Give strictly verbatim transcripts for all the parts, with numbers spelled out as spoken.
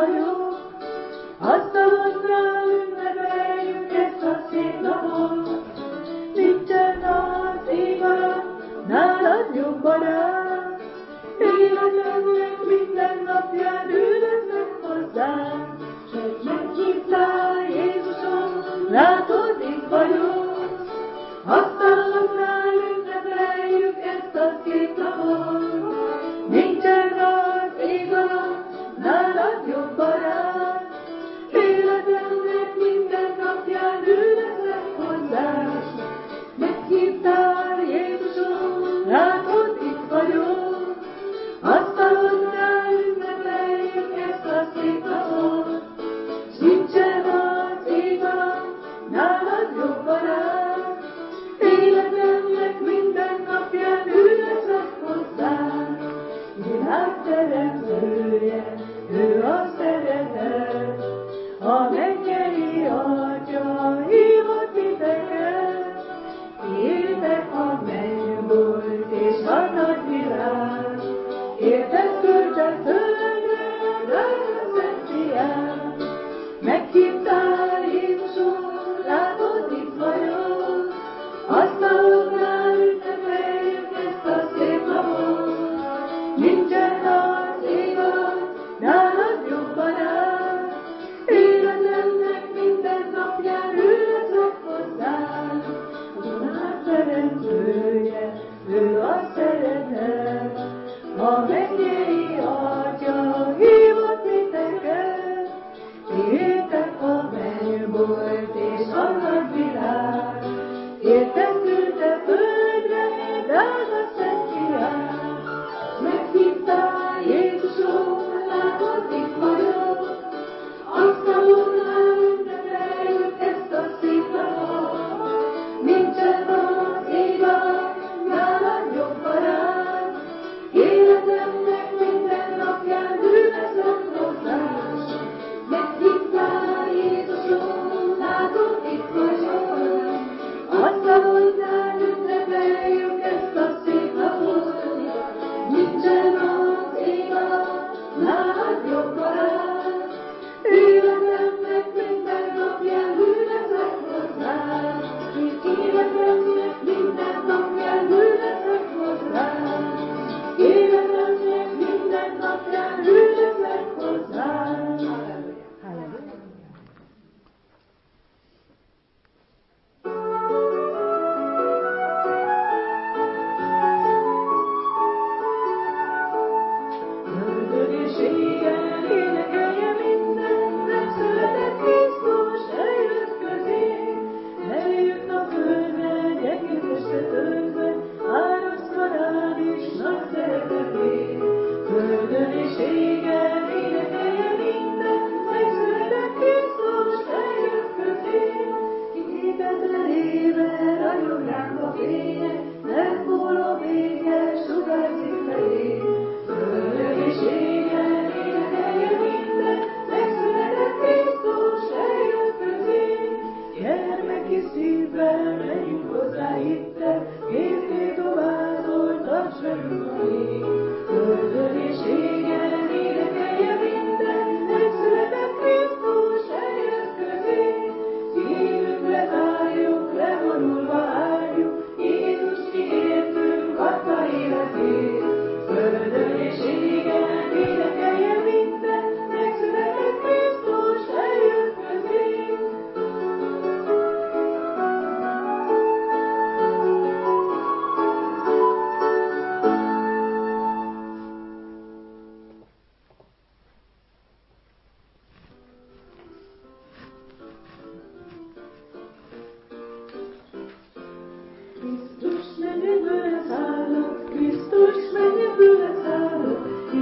vagyok, asztalodnál ünnepeljük ezt a szép napot. Nincsen az ég alatt, nálad jobb a rád, életemnek minden napján üldözök hozzám. S egy meghívtál, Jézusom, látod, itt vagyok, asztalodnál ünnepeljük ezt a szép napot. Nincsen az ég alatt, nálad jobb a rád, életemnek minden napján üldözök hozzám. Meghívtál, Jézusom, látod, itt vagyok, asztalodnál ünnepeljük ezt a szép napot. S nincsen az ég alatt, nálad jobb a rád, életemnek minden napján üldözök hozzám. Világ teremtője, ő a szeretet, a mennyei Atya hívott titeket. Éltek a mennybolt és a nagy világ, érted küldte földre, drága szent fiát. Meghívtál, Jézusom, látod, itt vagyok, asztalodnál ünnepeljük ezt a szép napot. Nincsen az ég alatt, nálad jobb a rád, életemnek minden napján üldözök hozzám. A világ teremtője, ő a szeretet, a mennyei Atya hívott titeket. Éltek a mennybolt és a nagy világ, érted küldte földre, drága szent fiát. Meghívtál, Jézusom, látod, itt vagyok, asztalodnál ünnepeljük ezt a szép napot. Nincsen az ég alatt, nálad jobb a rád, életemnek minden napján üldözök hozzám. Meghívtál, Jézusom, látod, itt vagyok, asztalodnál ünnepeljük ezt a szép napot. Nincsen az ég alatt, nálad jobb a rád, életemnek minden napján üldözök hozzám. Életemnek minden napján üldözök hozzám. Életemnek minden napján üldözök hozzám. Halleluja. Földön és égen énekelje minden, megszületett Krisztus, eljött közénk. Eljött a földre, gyengén összetörve, árasztva rád is nagy szeretetét. Földön és égen énekelje minden, megszületett Krisztus, eljött közénk. Kétezer éve ragyog ránk a fénye, nem múl a béke, sugárzik felé. Földön és égen énekelje minden, megszületett Krisztus, eljött közénk. Gyermeki szívvel menjünk hozzá itten, két-két ovázol, tarts velünk a ég. Földön és égen énekelje minden, megszületett Krisztus, eljött közénk. Szívünkre várjuk, leborulva álljuk, Jézus mi értünk adta életét. Földön és égen énekelje minden, megszületett Krisztus, eljött közénk. Krisztus mennyekből leszállott, Krisztus mennyekből leszállott,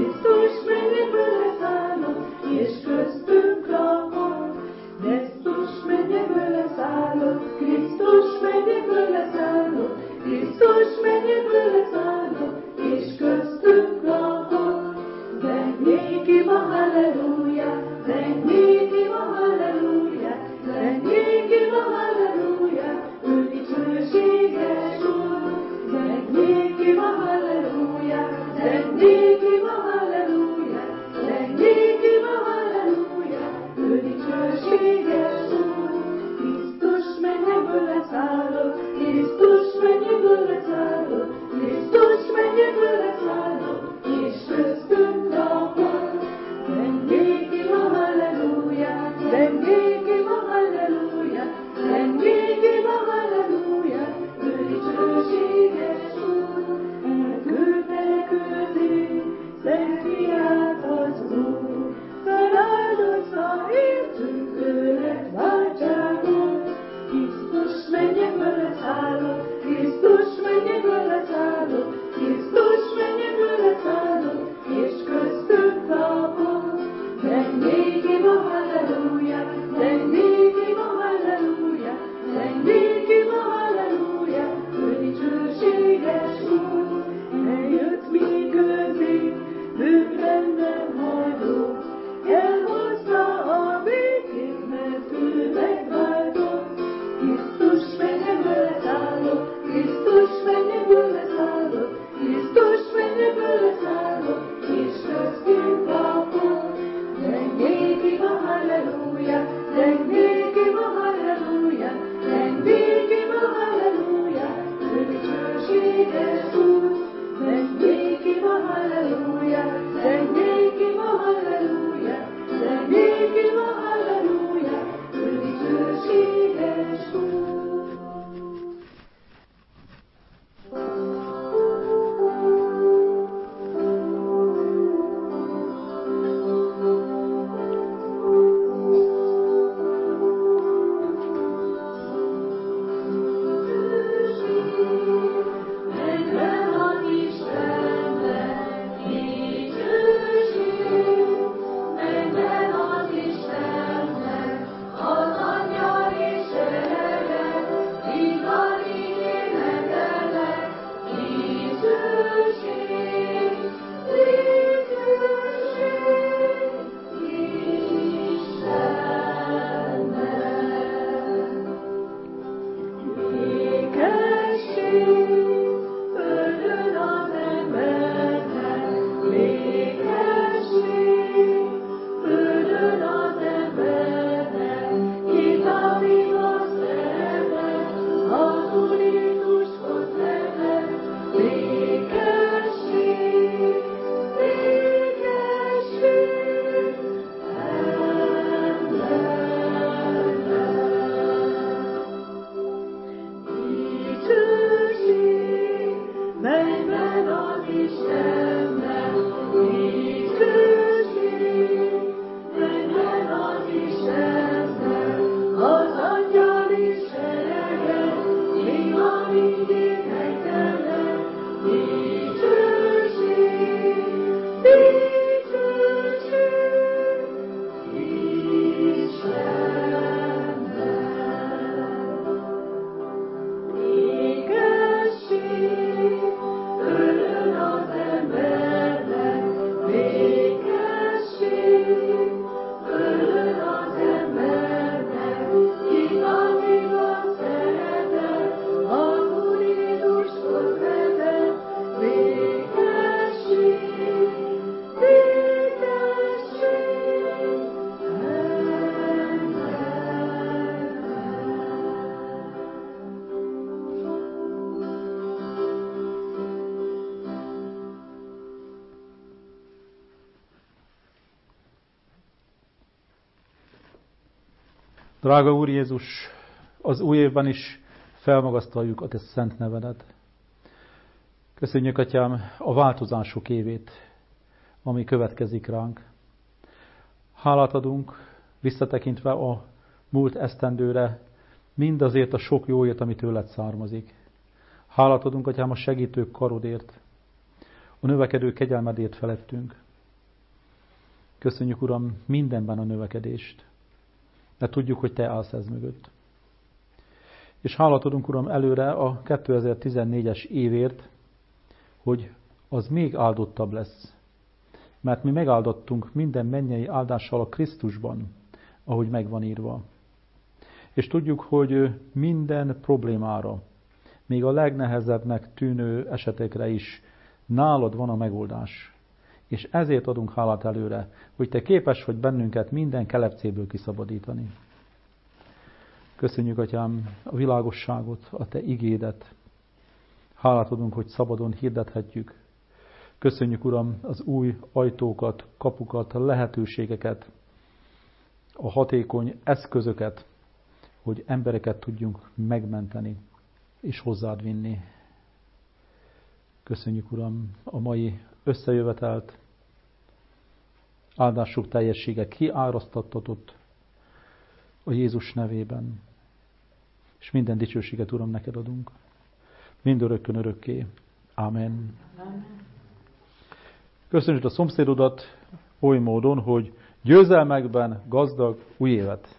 Drága Úr Jézus, az új évben is felmagasztaljuk a Te szent nevedet. Köszönjük, Atyám, a változások évét, ami következik ránk. Hálát adunk, visszatekintve a múlt esztendőre, mindazért a sok jóért, ami tőled származik. Hálát adunk, Atyám, a segítők karodért, a növekedő kegyelmedért felettünk. Köszönjük, Uram, mindenben a növekedést, de tudjuk, hogy Te állsz ez mögött. És hálát adunk, Uram, előre a kétezer-tizennégyes évért, hogy az még áldottabb lesz. Mert mi megáldottunk minden mennyei áldással a Krisztusban, ahogy megvan írva. És tudjuk, hogy minden problémára, még a legnehezebbnek tűnő esetekre is nálad van a megoldás. És ezért adunk hálát előre, hogy Te képes vagy bennünket minden kelepcéből kiszabadítani. Köszönjük, Atyám, a világosságot, a Te igédet. Hálát adunk, hogy szabadon hirdethetjük. Köszönjük, Uram, az új ajtókat, kapukat, lehetőségeket, a hatékony eszközöket, hogy embereket tudjunk megmenteni és hozzád vinni. Köszönjük, Uram, a mai összejövetelt, áldásuk teljessége kiárasztattatott a Jézus nevében. És minden dicsőséget, Uram, neked adunk. Mindörökkön örökké. Amen. Amen. Köszönjük a szomszédodat oly módon, hogy győzelmekben gazdag új évet.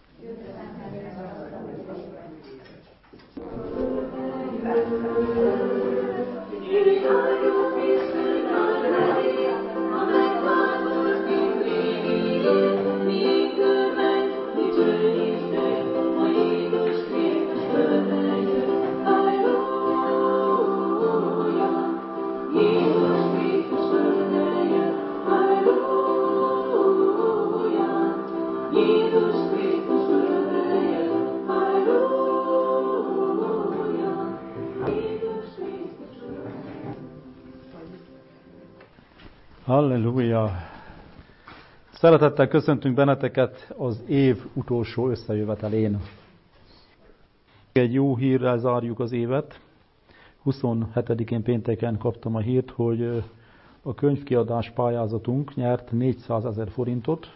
Halleluja! Szeretettel köszöntünk benneteket az év utolsó összejövetelén. Egy jó hírrel zárjuk az évet. huszonhetedikén pénteken kaptam a hírt, hogy a könyvkiadás pályázatunk nyert négyszázezer forintot.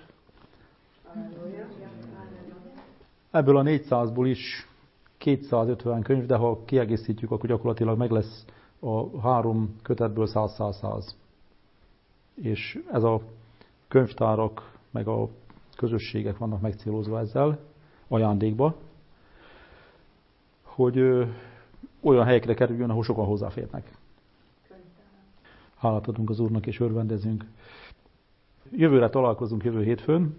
Ebből a négyszázból is kétszázötven könyv, de ha kiegészítjük, akkor gyakorlatilag meg lesz a három kötetből száz-száz-száz. És ez a könyvtárak, meg a közösségek vannak megcélozva ezzel ajándékba, hogy ö, olyan helyekre kerüljön, ahol sokan hozzáférnek. Hálát adunk az Úrnak, és örvendezünk. Jövőre találkozunk jövő hétfőn.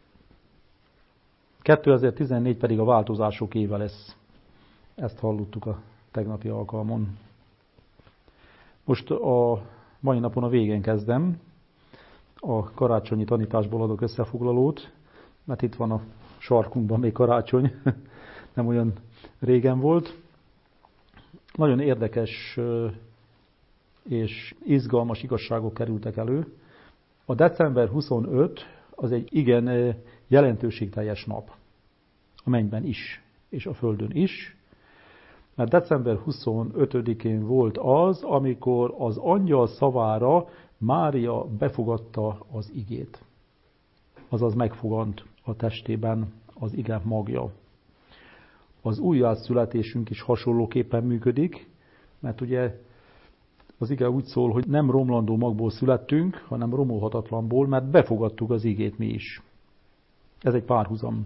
kétezer-tizennégy pedig a változások éve lesz. Ezt hallottuk a tegnapi alkalmon. Most a mai napon a végén kezdem. A karácsonyi tanításból adok összefoglalót, mert itt van a sarkunkban még karácsony, nem olyan régen volt. Nagyon érdekes és izgalmas igazságok kerültek elő. A december huszonötödike az egy igen jelentőségteljes nap. A mennyben is, és a földön is. Mert december huszonötödikén volt az, amikor az angyal szavára Mária befogadta az igét. Azaz megfogant a testében az ige magja. Az újjászületésünk is hasonlóképpen működik, mert ugye az ige úgy szól, hogy nem romlandó magból születtünk, hanem romolhatatlanból, mert befogadtuk az igét mi is. Ez egy párhuzam.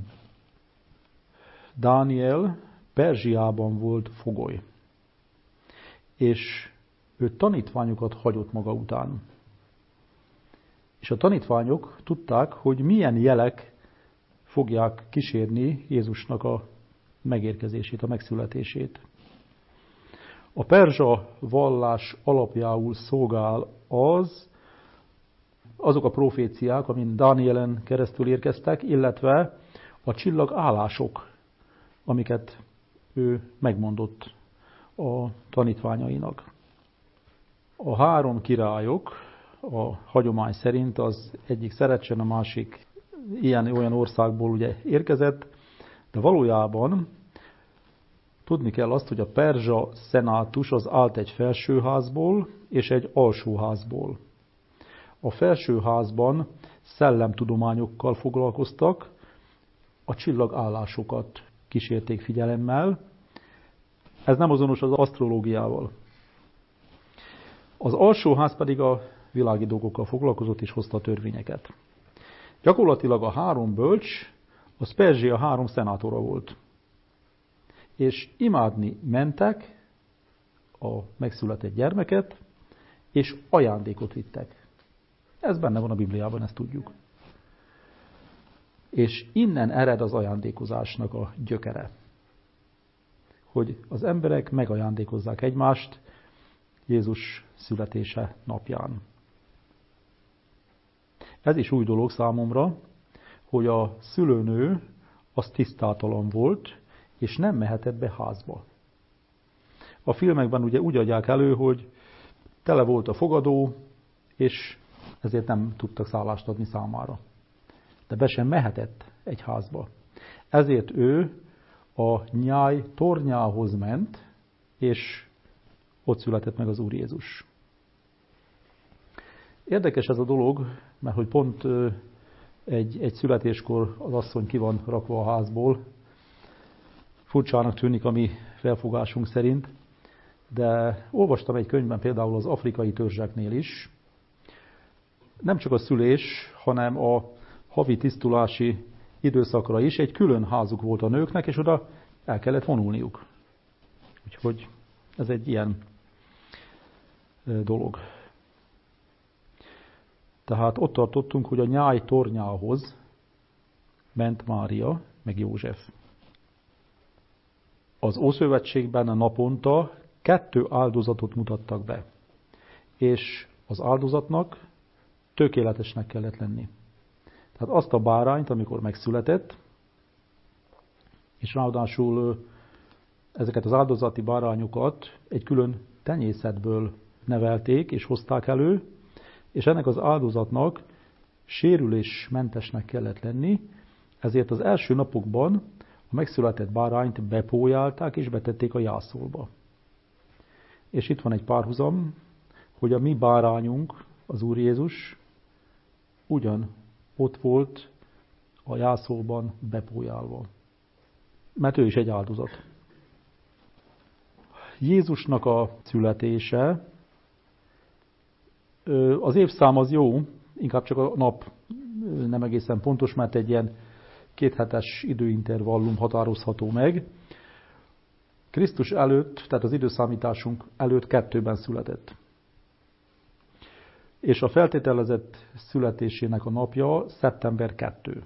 Dániel Perzsiában volt fogoly, és ő tanítványokat hagyott maga után. És a tanítványok tudták, hogy milyen jelek fogják kísérni Jézusnak a megérkezését, a megszületését. A perzsa vallás alapjául szolgál az, azok a proféciák, amin Dánielen keresztül érkeztek, illetve a csillagállások, amiket ő megmondott a tanítványainak. A három királyok a hagyomány szerint az egyik Szerecsen, a másik ilyen-olyan országból ugye érkezett, De valójában tudni kell azt, hogy a perzsa szenátus az állt egy felsőházból és egy alsóházból. A felsőházban szellemtudományokkal foglalkoztak, a csillagállásokat kísérték figyelemmel. Ez nem azonos az asztrológiával. Az alsóház pedig a világi dolgokkal foglalkozott és hozta a törvényeket. Gyakorlatilag a három bölcs, az Perzsia három szenátora volt. És imádni mentek a megszületett gyermeket, és ajándékot vittek. Ez benne van a Bibliában, ezt tudjuk. És innen ered az ajándékozásnak a gyökere. Hogy az emberek megajándékozzák egymást Jézus születése napján. Ez is új dolog számomra, hogy a szülőnő az tisztátalan volt, és nem mehetett be házba. A filmekben ugye úgy adják elő, hogy tele volt a fogadó, és ezért nem tudtak szállást adni számára. De be sem mehetett egy házba. Ezért ő a nyáj tornyához ment, és ott született meg az Úr Jézus. Érdekes ez a dolog, mert hogy pont egy, egy születéskor az asszony ki van rakva a házból. Furcsának tűnik a mi felfogásunk szerint, de olvastam egy könyvben például az afrikai törzseknél is. Nem csak a szülés, hanem a havi tisztulási időszakra is egy külön házuk volt a nőknek, és oda el kellett vonulniuk. Úgyhogy ez egy ilyen dolog. Tehát ott tartottunk, hogy a nyáj tornyához ment Mária, meg József. Az Ószövetségben a naponta kettő áldozatot mutattak be. És az áldozatnak tökéletesnek kellett lenni. Tehát azt a bárányt, amikor megszületett, és ráadásul ezeket az áldozati bárányokat egy külön tenyészetből nevelték és hozták elő, és ennek az áldozatnak sérülésmentesnek kellett lenni, ezért az első napokban a megszületett bárányt bepójálták és betették a jászolba. És itt van egy párhuzam, hogy a mi bárányunk, az Úr Jézus, ugyan ott volt a jászolban bepójálva. Mert ő is egy áldozat. Jézusnak a születése, az évszám az jó, inkább csak a nap nem egészen pontos, mert egy ilyen kéthetes időintervallum határozható meg. Krisztus előtt, tehát az időszámításunk előtt kettőben született. És a feltételezett születésének a napja szeptember kettő.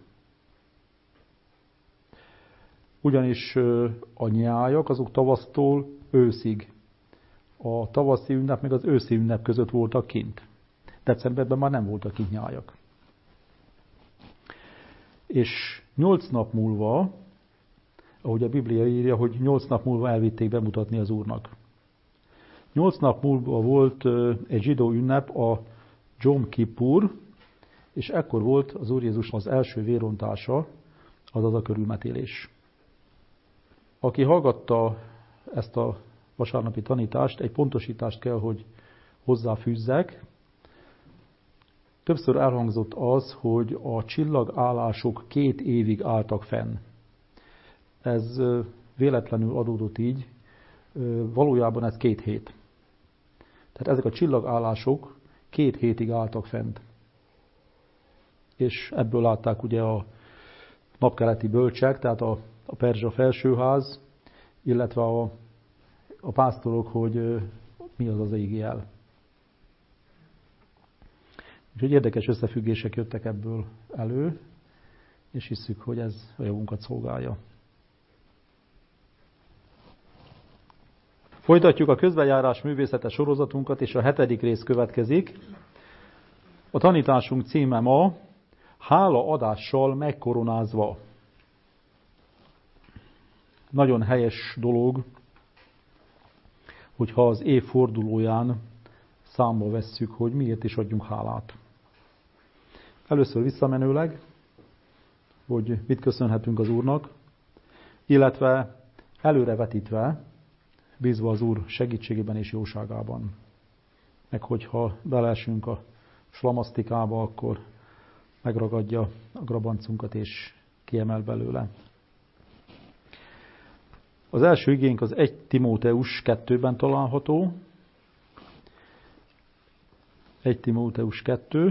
Ugyanis a nyájak azok tavasztól őszig. A tavaszi ünnep meg az őszi ünnep között voltak kint. Decemberben már nem voltak kint nyájak. És nyolc nap múlva, ahogy a Biblia írja, hogy nyolc nap múlva elvitték bemutatni az Úrnak. Nyolc nap múlva volt egy zsidó ünnep, a Jom Kippur, és ekkor volt az Úr Jézus az első vérontása, azaz a körülmetélés. Aki hallgatta ezt a vasárnapi tanítást, egy pontosítást kell, hogy hozzáfűzzek. Többször elhangzott az, hogy a csillagállások két évig álltak fenn. Ez véletlenül adódott így, valójában ez két hét. Tehát ezek a csillagállások két hétig álltak fent. És ebből látták ugye a napkeleti bölcsek, tehát a, a perzsa felsőház, illetve a, a pásztorok, hogy mi az az égi jel. Úgyhogy érdekes összefüggések jöttek ebből elő, és hisszük, hogy ez a javunkat szolgálja. Folytatjuk a közbenjárás művészete sorozatunkat, és a hetedik rész következik. A tanításunk címe ma hálaadással megkoronázva. Nagyon helyes dolog, hogyha az év fordulóján számba vesszük, hogy miért is adjunk hálát. Először visszamenőleg, hogy mit köszönhetünk az Úrnak. illetve előrevetítve, bízva az Úr segítségében és jóságában. Meg hogyha beleesünk a slamasztikába, akkor megragadja a grabancunkat és kiemel belőle. Az első igénk az egy Timóteus kettőben található. egy Timóteus kettő,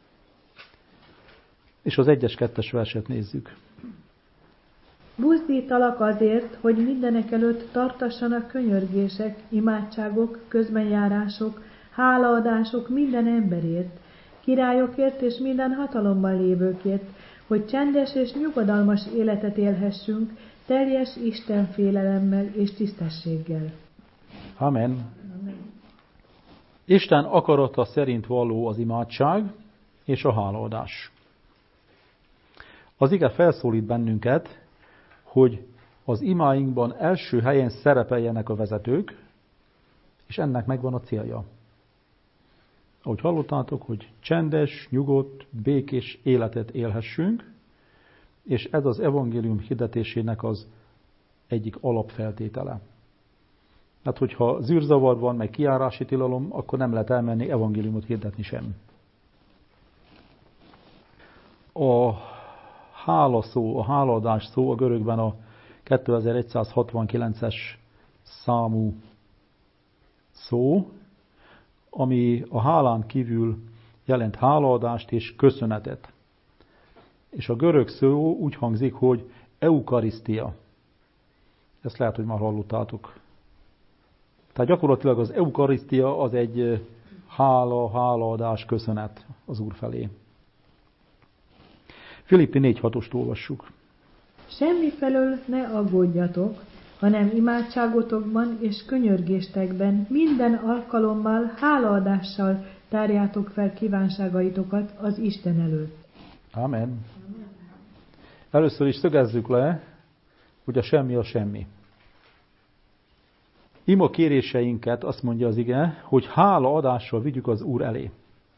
és az egyes kettes verset nézzük. Buzdítalak azért, hogy mindenek előtt tartassanak könyörgések, imádságok, közbenjárások, hálaadások minden emberért, királyokért és minden hatalomban lévőkért, hogy csendes és nyugodalmas életet élhessünk, teljes Isten félelemmel és tisztességgel. Amen. Amen. Isten akarata szerint való az imádság és a hálaadás. Az ige felszólít bennünket, hogy az imáinkban első helyen szerepeljenek a vezetők, és ennek megvan a célja. Ahogy hallottátok, hogy csendes, nyugodt, békés életet élhessünk, és ez az evangélium hirdetésének az egyik alapfeltétele. Hát, hogyha zűrzavar van, meg kijárási tilalom, akkor nem lehet elmenni evangéliumot hirdetni sem. A hála szó, a hálaadás szó a görögben a kétezer-egyszázhatvankilences számú szó, ami a hálán kívül jelent hálaadást és köszönetet. És a görög szó úgy hangzik, hogy eukarisztia. Ezt lehet, hogy már hallottátok. Tehát gyakorlatilag az eukarisztia az egy hála, hálaadás, köszönet az Úr felé. Filippi négy hatost olvassuk. Semmifelől ne aggódjatok, hanem imádságotokban és könyörgéstekben minden alkalommal hálaadással tárjátok fel kívánságaitokat az Isten előtt. Amen. Először is szögezzük le, hogy a semmi a semmi. Ima kéréseinket, azt mondja az ige, hogy hálaadással vigyük az Úr elé.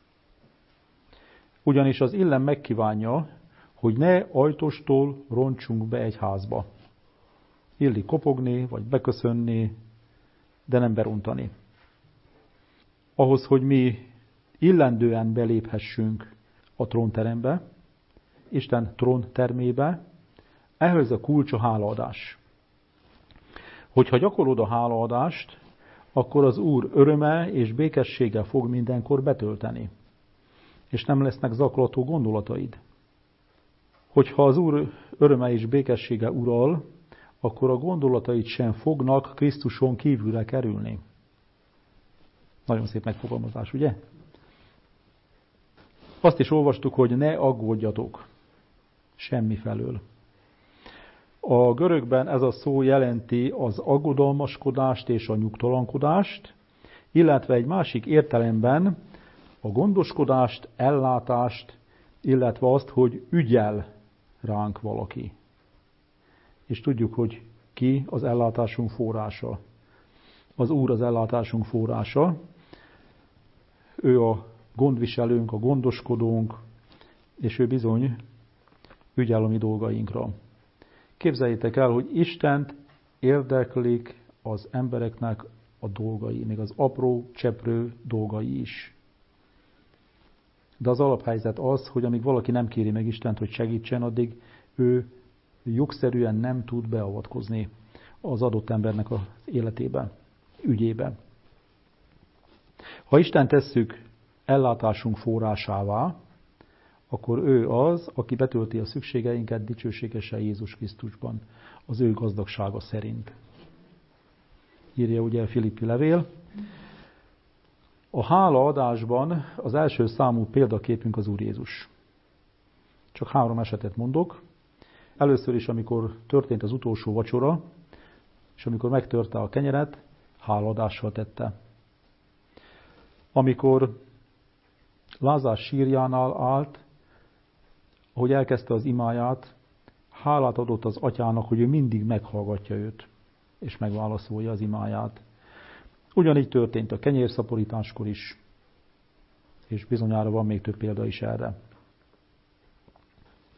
Ugyanis az illem megkívánja, hogy ne ajtostól roncsunk be egy házba. Illik kopogni, vagy beköszönni, de nem berontani. Ahhoz, hogy mi illendően beléphessünk a trónterembe, Isten tróntermébe, ehhez a kulcs a hálaadás. Hogyha gyakorlod a hálaadást, akkor az Úr öröme és békességgel fog mindenkor betölteni, és nem lesznek zaklató gondolataid. Hogyha az Úr öröme és békessége ural, akkor a gondolataid sem fognak Krisztuson kívülre kerülni. Nagyon szép megfogalmazás, ugye? Azt is olvastuk, hogy ne aggódjatok semmifelől. A görögben ez a szó jelenti az aggodalmaskodást és a nyugtalankodást, illetve egy másik értelemben a gondoskodást, ellátást, illetve azt, hogy ügyel ránk valaki. És tudjuk, hogy ki az ellátásunk forrása. Az Úr az ellátásunk forrása. Ő a gondviselőnk, a gondoskodónk, és ő bizony ügyel a mi dolgainkra. Képzeljétek el, hogy Istent érdeklik az embereknek a dolgai, még az apró, cseprő dolgai is. De az alaphelyzet az, hogy amíg valaki nem kéri meg Istent, hogy segítsen, addig ő jogszerűen nem tud beavatkozni az adott embernek az életébe, ügyébe. Ha Isten tesszük ellátásunk forrásává, akkor ő az, aki betölti a szükségeinket dicsőségesen Jézus Krisztusban, az ő gazdagsága szerint. Írja ugye a Filippi levél. A hálaadásban az első számú példaképünk az Úr Jézus. Csak három esetet mondok. Először is, amikor történt az utolsó vacsora, és amikor megtörte a kenyeret, hálaadással tette. Amikor Lázár sírjánál állt, ahogy elkezdte az imáját, hálát adott az atyának, hogy ő mindig meghallgatja őt, és megválaszolja az imáját. Ugyanígy történt a kenyérszaporításkor is, és bizonyára van még több példa is erre.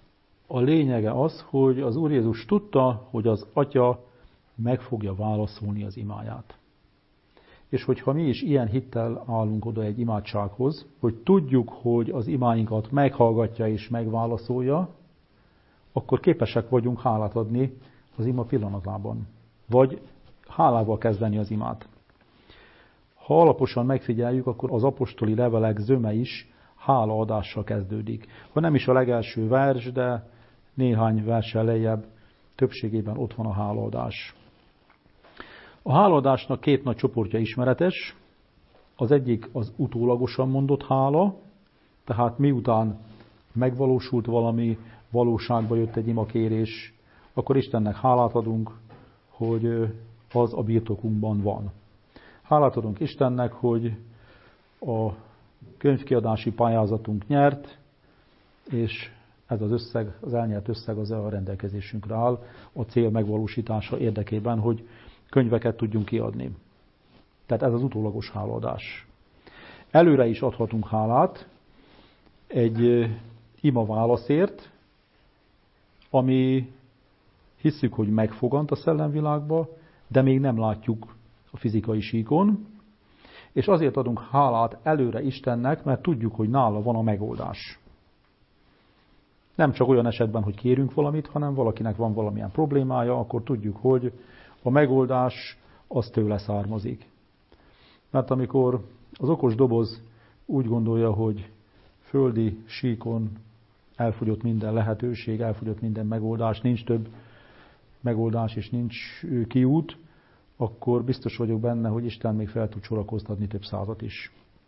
A lényege az, hogy az Úr Jézus tudta, hogy az Atya meg fogja válaszolni az imáját. És hogyha mi is ilyen hittel állunk oda egy imádsághoz, hogy tudjuk, hogy az imáinkat meghallgatja és megválaszolja, akkor képesek vagyunk hálát adni az ima pillanatában. Vagy hálával kezdeni az imát. Ha alaposan megfigyeljük, akkor az apostoli levelek zöme is hálaadással kezdődik. Ha nem is a legelső vers, de néhány verssel lejjebb többségében ott van a hálaadás. A hálaadásnak két nagy csoportja ismeretes. Az egyik az utólagosan mondott hála, tehát miután megvalósult valami, valóságba jött egy imakérés, akkor Istennek hálát adunk, hogy az a birtokunkban van. Hálát adunk Istennek, hogy a könyvkiadási pályázatunk nyert, és ez az összeg, az elnyert összeg az a rendelkezésünkre áll a cél megvalósítása érdekében, hogy könyveket tudjunk kiadni. Tehát ez az utólagos hálaadás. Előre is adhatunk hálát egy ima válaszért, ami hisszük, hogy megfogant a szellemvilágba, de még nem látjuk a fizikai síkon, és azért adunk hálát előre Istennek, mert tudjuk, hogy nála van a megoldás. Nem csak olyan esetben, hogy kérünk valamit, hanem valakinek van valamilyen problémája, akkor tudjuk, hogy a megoldás az tőle származik. Mert amikor az okos doboz úgy gondolja, hogy földi síkon elfogyott minden lehetőség, elfogyott minden megoldás, nincs több megoldás és nincs kiút, akkor biztos vagyok benne, hogy Isten még fel tud sorakoztatni több százat is.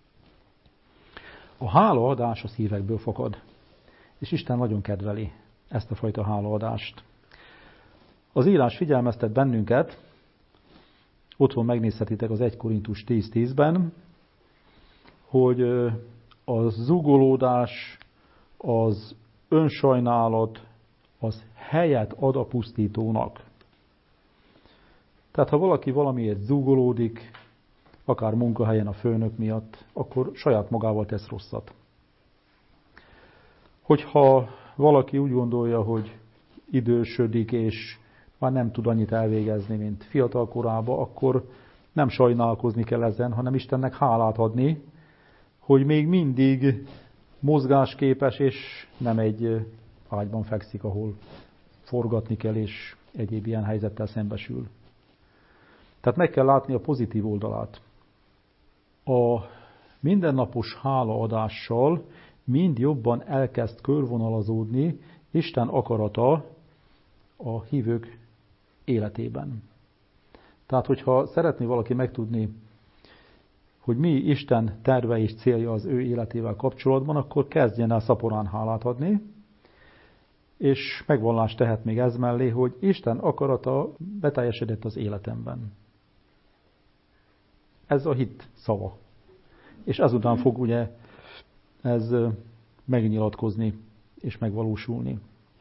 A hálaadás a szívekből fakad, és Isten nagyon kedveli ezt a fajta hálaadást. Az írás figyelmeztet bennünket, otthon megnézhetitek az egy Korintus tíz tízben, hogy a zúgolódás, az önsajnálat, az helyet ad a pusztítónak. Tehát ha valaki valamiért zúgolódik, akár munkahelyen a főnök miatt, akkor saját magával tesz rosszat. Hogyha valaki úgy gondolja, hogy idősödik, és már nem tud annyit elvégezni, mint fiatal korában, akkor nem sajnálkozni kell ezen, hanem Istennek hálát adni, hogy még mindig mozgásképes, és nem egy ágyban fekszik, ahol forgatni kell, és egyéb ilyen helyzettel szembesül. Tehát meg kell látni a pozitív oldalát. A mindennapos hálaadással mind jobban elkezd körvonalazódni Isten akarata a hívők életében. Tehát, hogyha szeretné valaki megtudni, hogy mi Isten terve és célja az ő életével kapcsolatban, akkor kezdjen el szaporán hálát adni, és megvallást tehet még ez mellé, hogy Isten akarata beteljesedett az életemben. Ez a hit szava. És ezután fog ugye ez megnyilatkozni és megvalósulni.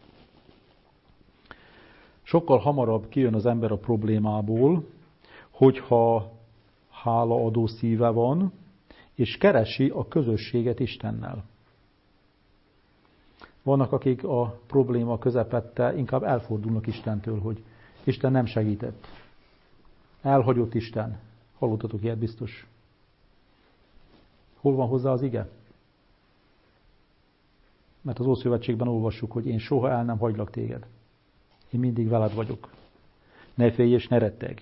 Sokkal hamarabb kijön az ember a problémából, hogyha hálaadó szíve van, és keresi a közösséget Istennel. Vannak, akik a probléma közepette inkább elfordulnak Istentől, hogy Isten nem segített. Elhagyott Isten. Hallottatok ilyet biztos? Hol van hozzá az ige? Mert az Ószövetségben olvassuk, hogy én soha el nem hagylak téged. Én mindig veled vagyok. Ne félj és ne rettegj.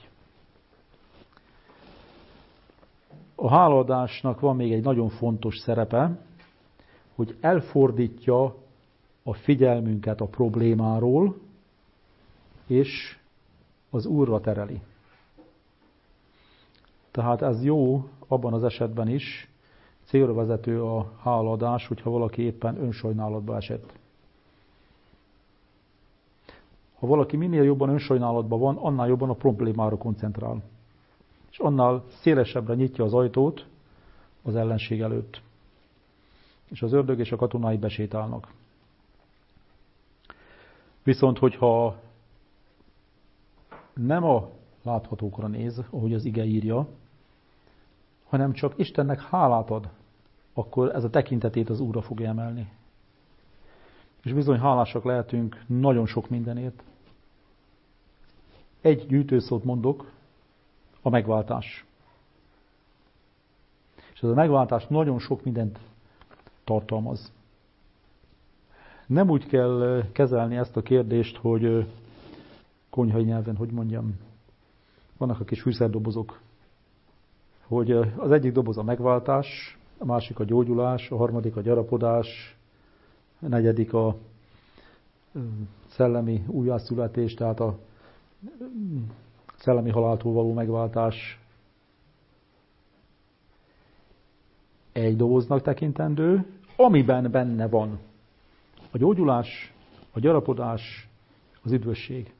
A hálaadásnak van még egy nagyon fontos szerepe, hogy elfordítja a figyelmünket a problémáról, és az Úrra tereli. Tehát ez jó abban az esetben is, célra vezető a hálaadás, hogyha valaki éppen önsajnálatba esett. Ha valaki minél jobban önsajnálatban van, annál jobban a problémára koncentrál. És annál szélesebbre nyitja az ajtót az ellenség előtt. És az ördög és a katonái besétálnak. Viszont, hogyha nem a láthatókra néz, ahogy az ige írja, hanem csak Istennek hálát ad, akkor ez a tekintetét az Úrra fogja emelni. És bizony hálásak lehetünk nagyon sok mindenért. Egy gyűjtőszót mondok, a megváltás. És ez a megváltás nagyon sok mindent tartalmaz. Nem úgy kell kezelni ezt a kérdést, hogy konyhai nyelven, hogy mondjam, vannak a kis fűszerdobozok, hogy az egyik doboz a megváltás, a másik a gyógyulás, a harmadik a gyarapodás, a negyedik a szellemi újjászületés, tehát a szellemi haláltól való megváltás. Egy doboznak tekintendő, amiben benne van a gyógyulás, a gyarapodás, az üdvösség.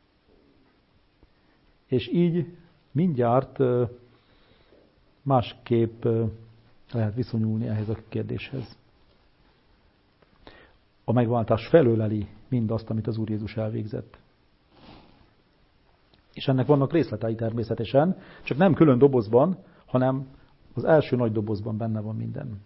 És így mindjárt másképp lehet viszonyulni ehhez a kérdéshez. A megváltás felöleli mindazt, amit az Úr Jézus elvégzett. És ennek vannak részletei természetesen, csak nem külön dobozban, hanem az első nagy dobozban benne van minden.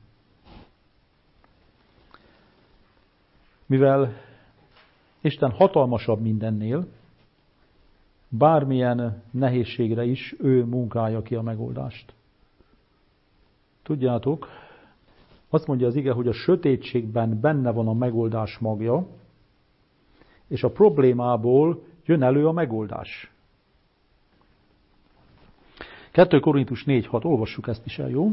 Mivel Isten hatalmasabb mindennél, bármilyen nehézségre is ő munkálja ki a megoldást. Tudjátok, azt mondja az ige, hogy a sötétségben benne van a megoldás magja, és a problémából jön elő a megoldás. kettő Korintus négy hat, olvassuk ezt is el, jó?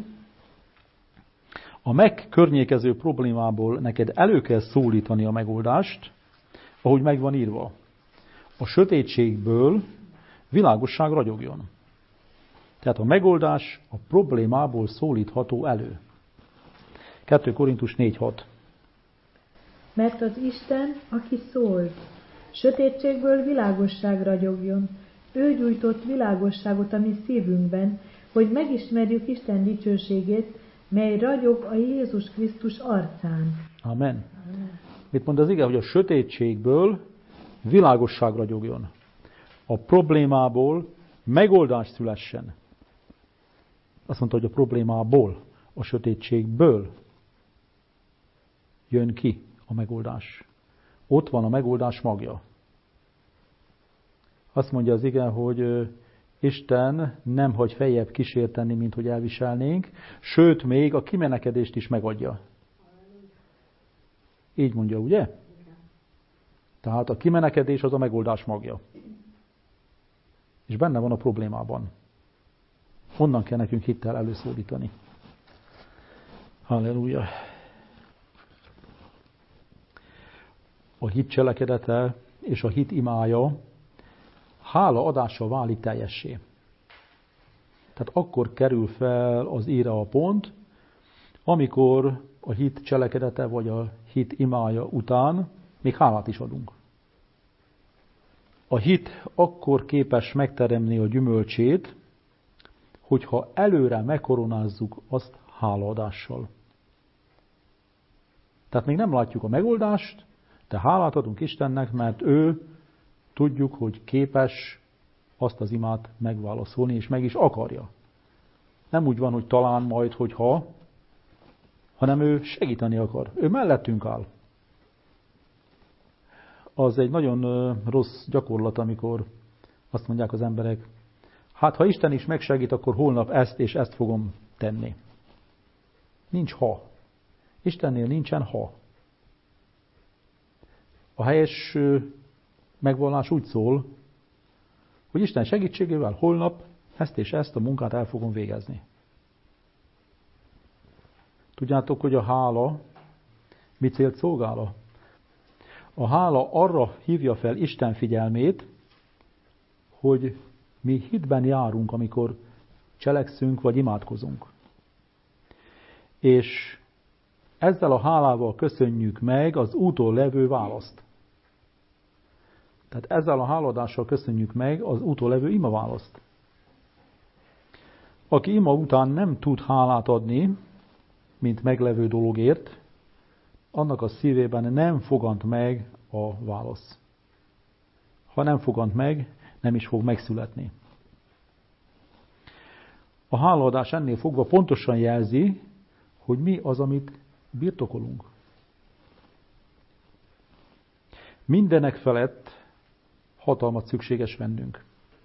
A megkörnyékező problémából neked elő kell szólítani a megoldást, ahogy meg van írva. A sötétségből világosság ragyogjon. Tehát a megoldás a problémából szólítható elő. kettő Korintus négy hat. Mert az Isten, aki szólt, sötétségből világosság ragyogjon, ő gyújtott világosságot a mi szívünkben, hogy megismerjük Isten dicsőségét, mely ragyog a Jézus Krisztus arcán. Amen. Amen. Mit mond az ige, hogy a sötétségből világosság ragyogjon. A problémából megoldás szülessen. Azt mondta, hogy a problémából, a sötétségből jön ki a megoldás. Ott van a megoldás magja. Azt mondja az ige, hogy Isten nem hagy feljebb kísérteni, mint hogy elviselnénk, sőt, még a kimenekedést is megadja. Így mondja, ugye? Tehát a kimenekedés az a megoldás magja. És benne van a problémában. Onnan kell nekünk hittel előszólítani. Halleluja! A hit cselekedete és a hit imája hála adással válik teljessé. Tehát akkor kerül fel az íre a pont, amikor a hit cselekedete vagy a hit imája után még hálát is adunk. A hit akkor képes megteremni a gyümölcsét, hogyha előre megkoronázzuk azt hálaadással. Tehát még nem látjuk a megoldást, de hálát adunk Istennek, mert ő tudjuk, hogy képes azt az imát megválaszolni, és meg is akarja. Nem úgy van, hogy talán majd, hogyha, hanem ő segíteni akar. Ő mellettünk áll. Az egy nagyon rossz gyakorlat, amikor azt mondják az emberek, hát ha Isten is megsegít, akkor holnap ezt és ezt fogom tenni. Nincs ha. Istennél nincsen ha. A helyes megvallás úgy szól, hogy Isten segítségével holnap ezt és ezt a munkát el fogom végezni. Tudjátok, hogy a hála mi célt szolgál? A hála arra hívja fel Isten figyelmét, hogy mi hitben járunk, amikor cselekszünk vagy imádkozunk. És ezzel a hálával köszönjük meg az úton levő választ. Tehát ezzel a háladással köszönjük meg az úton levő imaválaszt. Aki ima után nem tud hálát adni, mint meglevő dologért, annak a szívében nem fogant meg a válasz. Ha nem fogant meg, nem is fog megszületni. A hálaadás ennél fogva pontosan jelzi, hogy mi az, amit birtokolunk. Mindenek felett hatalmat szükséges vennünk.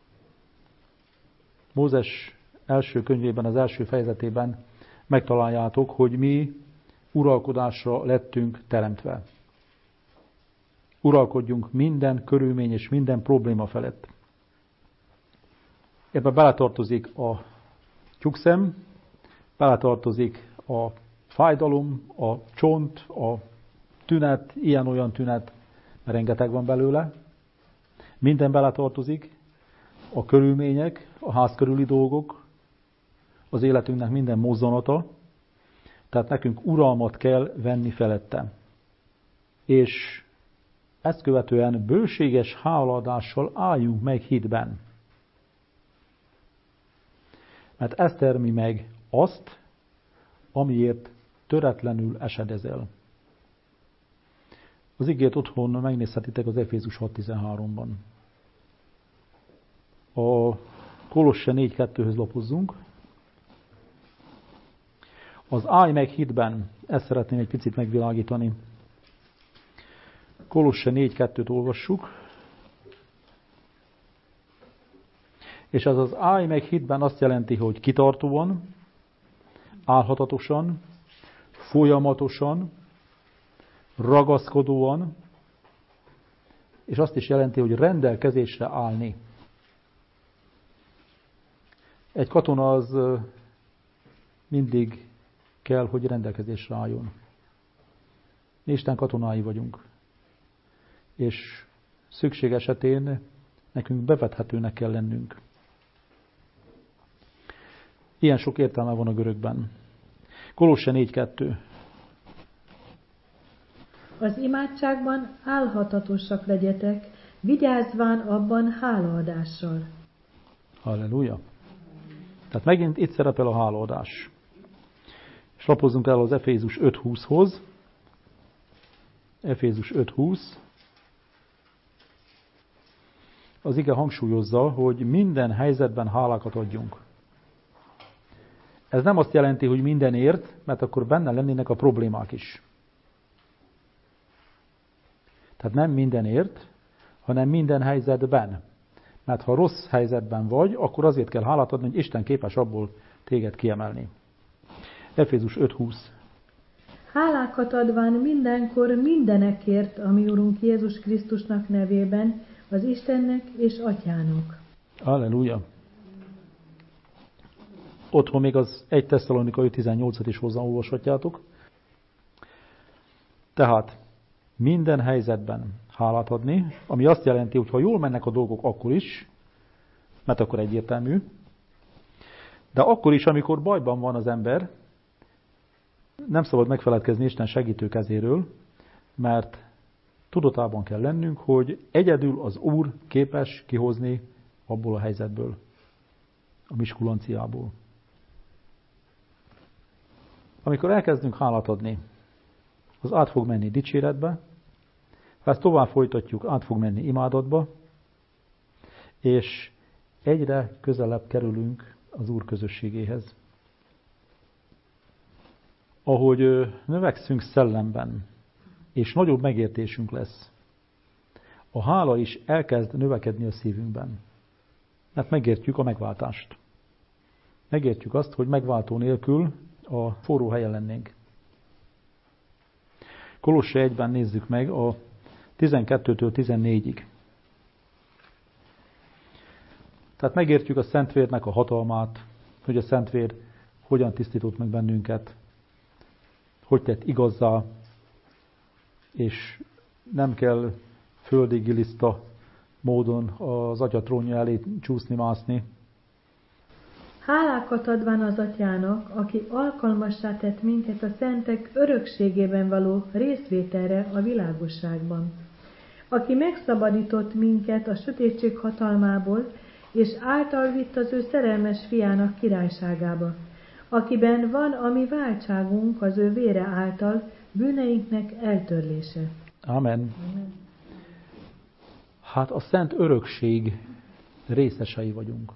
Mózes első könyvében, az első fejezetében megtaláljátok, hogy mi uralkodásra lettünk teremtve. Uralkodjunk minden körülmény és minden probléma felett. Ebbe beletartozik a tyúkszem, beletartozik a fájdalom, a csont, a tünet, ilyen-olyan tünet, rengeteg van belőle. Minden beletartozik, a körülmények, a ház körüli dolgok, az életünknek minden mozzanata, tehát nekünk uralmat kell venni felette. És ezt követően bőséges hálaadással álljunk meg hitben. Mert ez termi meg azt, amiért töretlenül esedezel. Az igét otthon megnézhetitek az Efézus hat tizenháromban. A Kolosse négy kettőhöz lapozzunk. Az állj meg hitben, ezt szeretném egy picit megvilágítani. Kolosse négy kettőt olvassuk. És az az állj meg hitben azt jelenti, hogy kitartóan, álhatatosan, folyamatosan, ragaszkodóan, és azt is jelenti, hogy rendelkezésre állni. Egy katona az mindig kell, hogy rendelkezésre álljon. Mi Isten katonái vagyunk. És szükség esetén nekünk bevethetőnek kell lennünk. Ilyen sok értelme van a görögben. Kolosse négy kettő. Az imádságban álhatatosak legyetek, vigyázván abban hálaadással. Halleluja. Tehát megint itt szerepel a hálaadás. És lapozzunk el az Efézus öt húszhoz. Efézus öt húsz. Az ige hangsúlyozza, hogy minden helyzetben hálákat adjunk. Ez nem azt jelenti, hogy mindenért, mert akkor benne lennének a problémák is. Tehát nem mindenért, hanem minden helyzetben. Mert ha rossz helyzetben vagy, akkor azért kell hálát adni, hogy Isten képes abból téged kiemelni. Efézus öt húsz. Hálákat adván mindenkor mindenekért, ami Urunk Jézus Krisztusnak nevében, az Istennek és Atyának. Halleluja. Otthon még az egy Tesszalonikai tizennyolcat is hozzáolvashatjátok. Tehát minden helyzetben hálát adni, ami azt jelenti, hogy ha jól mennek a dolgok, akkor is, mert akkor egyértelmű, de akkor is, amikor bajban van az ember, nem szabad megfeledkezni Isten segítő kezéről, mert tudatában kell lennünk, hogy egyedül az Úr képes kihozni abból a helyzetből, a miskulanciából. Amikor elkezdünk hálát adni, az át fog menni dicséretbe, ha ezt tovább folytatjuk, át fog menni imádatba, és egyre közelebb kerülünk az Úr közösségéhez. Ahogy növekszünk szellemben, és nagyobb megértésünk lesz, a hála is elkezd növekedni a szívünkben. Mert megértjük a megváltást. Megértjük azt, hogy megváltó nélkül a forró helyen lennénk. Kolosse egyben nézzük meg a tizenkettőtől tizennégyig. Tehát megértjük a Szentvérnek a hatalmát, hogy a Szentvér hogyan tisztított meg bennünket, hogy tett igazzá, és nem kell földi giliszta módon az Atya trónja elé csúszni-mászni. Hálákat adván az Atyának, aki alkalmassá tett minket a szentek örökségében való részvételre a világosságban, aki megszabadított minket a sötétség hatalmából, és által vitt az ő szerelmes fiának királyságába, akiben van a mi váltságunk az ő vére által, bűneinknek eltörlése. Amen. Amen. Hát a szent örökség részesei vagyunk.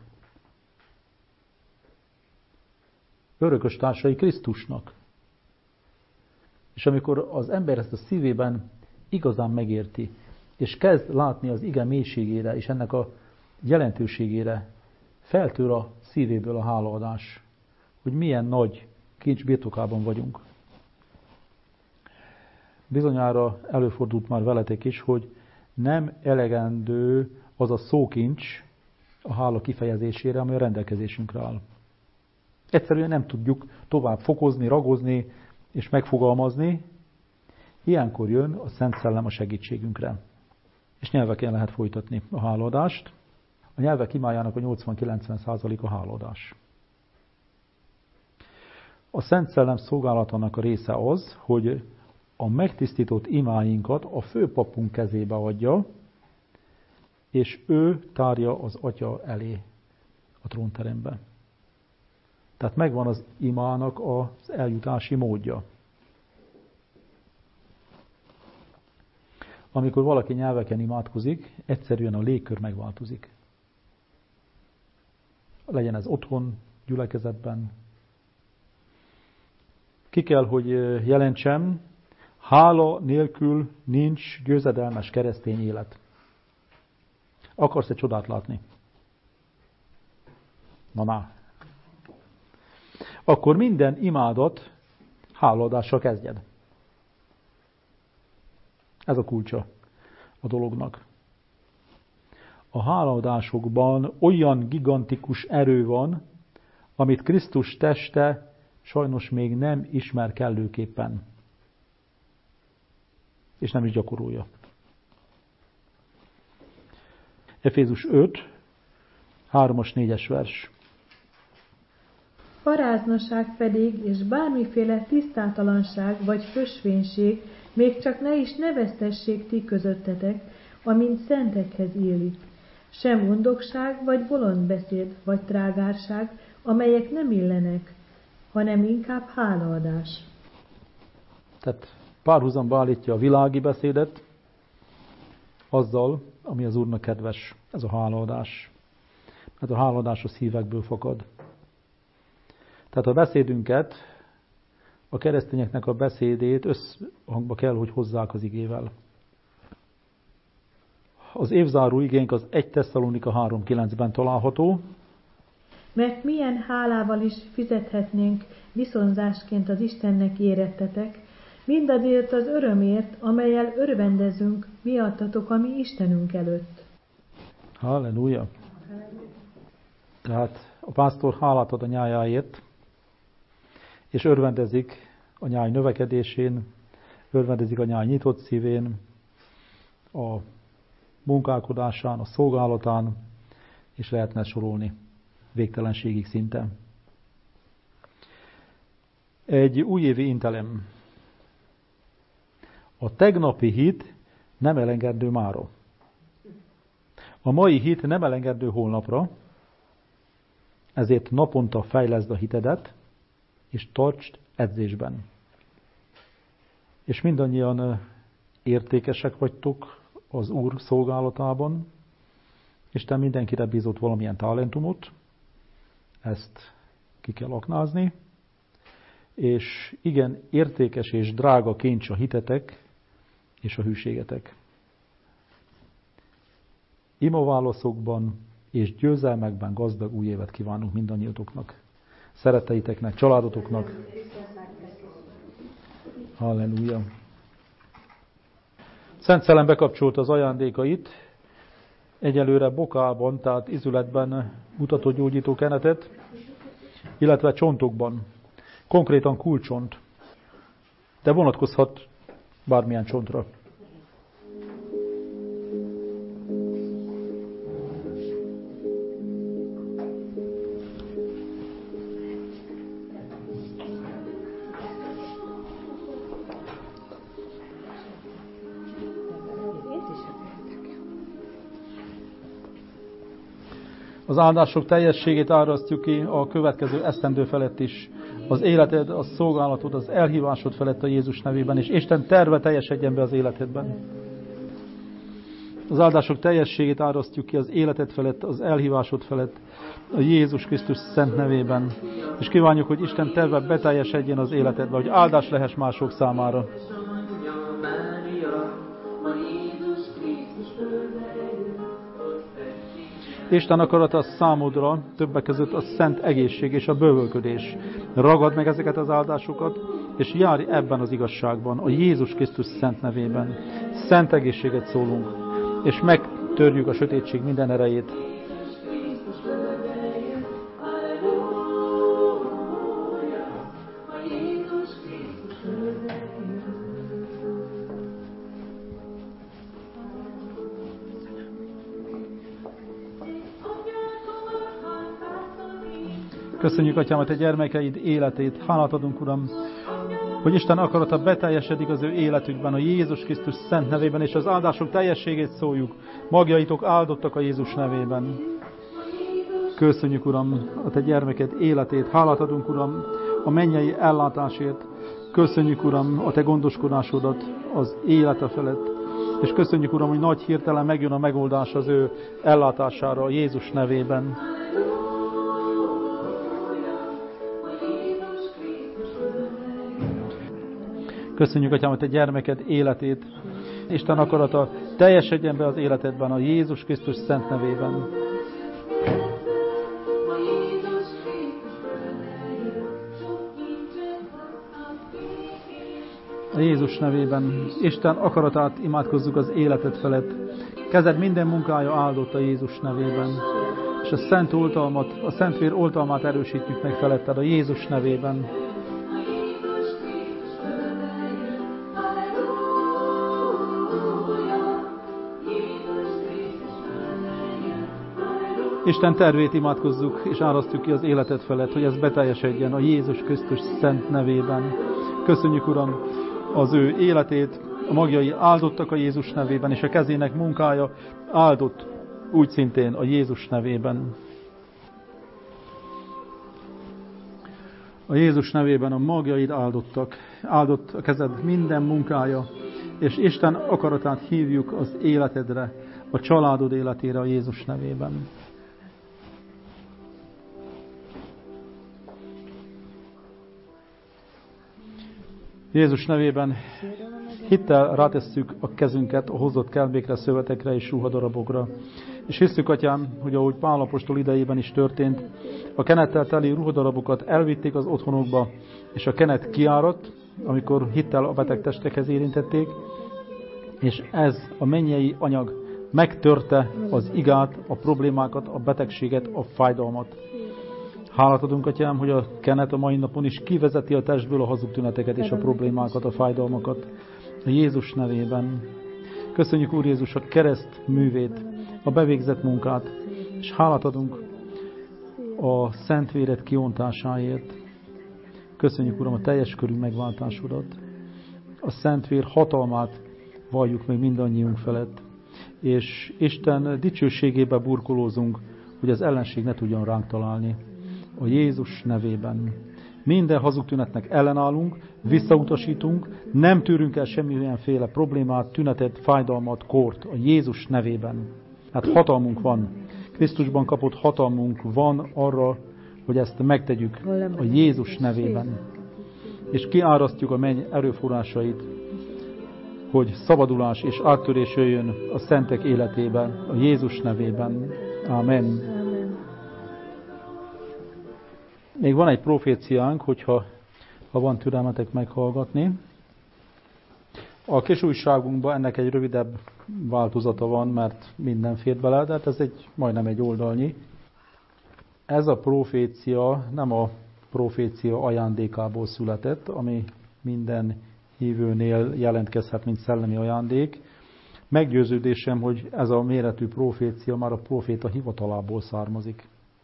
Örökös társai Krisztusnak. És amikor az ember ezt a szívében igazán megérti, és kezd látni az ige mélységére és ennek a jelentőségére, feltör a szívéből a hálaadás, hogy milyen nagy kincs birtokában vagyunk. Bizonyára előfordult már veletek is, hogy nem elegendő az a szókincs a hála kifejezésére, ami a rendelkezésünkre áll. Egyszerűen nem tudjuk tovább fokozni, ragozni és megfogalmazni. Ilyenkor jön a Szent Szellem a segítségünkre. És nyelveken lehet folytatni a hálaadást. A nyelvek imájának a nyolcvan-kilencven százalék a hálaadás. A Szent Szellem szolgálatának a része az, hogy a megtisztított imáinkat a főpapunk kezébe adja, és ő tárja az Atya elé a trónterembe. Tehát megvan az imának az eljutási módja. Amikor valaki nyelveken imádkozik, egyszerűen a légkör megváltozik. Legyen ez otthon, gyülekezetben. Ki kell, hogy jelentsem, hála nélkül nincs győzedelmes keresztény élet. Akarsz egy csodát látni? Na, na. Akkor minden imádat hálaadással kezdjed. Ez a kulcsa a dolognak. A hálaadásokban olyan gigantikus erő van, amit Krisztus teste sajnos még nem ismer kellőképpen. És nem is gyakorolja. Efézus öt, hármas, négyes vers. Paráznaság pedig, és bármiféle tisztátalanság vagy fösvénység, még csak ne is neveztessék ti közöttetek, amint szentekhez illik. Sem gondokság, vagy bolond beszéd, vagy trágárság, amelyek nem illenek, hanem inkább hálaadás. Tehát párhuzamba állítja a világi beszédet azzal, ami az Úrnak kedves. Ez a hálaadás. Hát a hálaadás a szívekből fakad. Tehát a beszédünket, a keresztényeknek a beszédét összhangba kell, hogy hozzák az igével. Az évzáró igénk az egy Tesszalonika három kilencben található. Mert milyen hálával is fizethetnénk viszonzásként az Istennek érettetek, mindazért az örömért, amellyel örvendezünk miattatok a mi Istenünk előtt. Halleluja! Tehát a pásztor hálát ad a nyájáért, és örvendezik a nyáj növekedésén, örvendezik a nyáj nyitott szívén, a munkálkodásán, a szolgálatán, és lehetne sorolni végtelenségig szinte. Egy újévi intelem. A tegnapi hit nem elengedő mára. A mai hit nem elengedő holnapra, ezért naponta fejleszd a hitedet, és tartsd edzésben. És mindannyian értékesek vagytok az Úr szolgálatában, Isten mindenkire bízott valamilyen talentumot, ezt ki kell aknázni, és igen, értékes és drága kincs a hitetek és a hűségetek. Imaválaszokban és győzelmekben gazdag új évet kívánunk mindannyiatoknak, szeretteiteknek, családotoknak. Halleluja! Szent Szellem bekapcsolta az ajándékait, egyelőre bokában, tehát izületben mutató gyógyító kenetet, illetve csontokban, konkrétan kulcsont, de vonatkozhat bármilyen csontra. Az áldások teljességét árasztjuk ki a következő esztendő felett is. Az életed, a szolgálatod, az elhívásod felett a Jézus nevében, és Isten terve teljesedjen be az életedben. Az áldások teljességét árasztjuk ki az életed felett, az elhívásod felett, a Jézus Krisztus szent nevében. És kívánjuk, hogy Isten terve beteljesedjen az életedbe, hogy áldás lehess mások számára. Isten akarata számodra többek között a szent egészség és a bővölködés. Ragad meg ezeket az áldásokat, és járj ebben az igazságban, a Jézus Krisztus szent nevében. Szent egészséget szólunk, és megtörjük a sötétség minden erejét. Köszönjük, Atyám, a Te gyermekeid életét. Hálát adunk, Uram, hogy Isten akarata beteljesedik az ő életükben, a Jézus Krisztus szent nevében, és az áldások teljességét szóljuk. Magjaitok áldottak a Jézus nevében. Köszönjük, Uram, a Te gyermeked életét. Hálát adunk, Uram, a mennyei ellátásért. Köszönjük, Uram, a Te gondoskodásodat az élete felett. És köszönjük, Uram, hogy nagy hirtelen megjön a megoldás az ő ellátására a Jézus nevében. Köszönjük, Atyám, a Te gyermeked életét. Isten akarata teljesedjen be az életedben a Jézus Krisztus szent nevében. A Jézus nevében Isten akaratát imádkozzuk az életed felett. Kezed minden munkája áldott a Jézus nevében. És a szent oltalmat, a Szentvér oltalmát erősítjük meg feletted a Jézus nevében. Isten tervét imádkozzuk, és árasztjuk ki az életed felett, hogy ez beteljesedjen a Jézus Krisztus szent nevében. Köszönjük, Uram, az ő életét, a magjai áldottak a Jézus nevében, és a kezének munkája áldott úgy szintén a Jézus nevében. A Jézus nevében a magjaid áldottak, áldott a kezed minden munkája, és Isten akaratát hívjuk az életedre, a családod életére a Jézus nevében. Jézus nevében hittel rátesszük a kezünket a hozott kelmékre, szövetekre és ruhadarabokra. És hisszük, Atyám, hogy ahogy Pál apostol idejében is történt, a kenettel teli ruhadarabokat elvitték az otthonokba, és a kenet kiáradt, amikor hittel a beteg testekhez érintették, és ez a mennyei anyag megtörte az igát, a problémákat, a betegséget, a fájdalmat. Hálát adunk, Atyám, hogy a kenet a mai napon is kivezeti a testből a hazug tüneteket és a problémákat, a fájdalmakat. A Jézus nevében. Köszönjük, Úr Jézus, a kereszt művét, a bevégzett munkát, és hálát adunk a szent véred kiontásáért. Köszönjük, Uram, a teljes körű megváltásodat. A szent vér hatalmát valljuk meg mindannyiunk felett. És Isten dicsőségébe burkolózunk, hogy az ellenség ne tudjon ránk találni. A Jézus nevében. Minden hazug tünetnek ellenállunk, visszautasítunk, nem tűrünk el semmilyenféle problémát, tünetet, fájdalmat, kort. A Jézus nevében. Hát hatalmunk van. Krisztusban kapott hatalmunk van arra, hogy ezt megtegyük a Jézus nevében. És kiárasztjuk a menny erőforrásait, hogy szabadulás és áttörés jöjjön a szentek életébe, a Jézus nevében. Amen. Még van egy proféciánk, hogyha ha van türelmetek meghallgatni. A kis újságunkban ennek egy rövidebb változata van, mert minden fér bele, de hát ez egy, majdnem egy oldalnyi. Ez a profécia nem a profécia ajándékából született, ami minden hívőnél jelentkezhet, mint szellemi ajándék. Meggyőződésem, hogy ez a méretű profécia már a proféta hivatalából származik.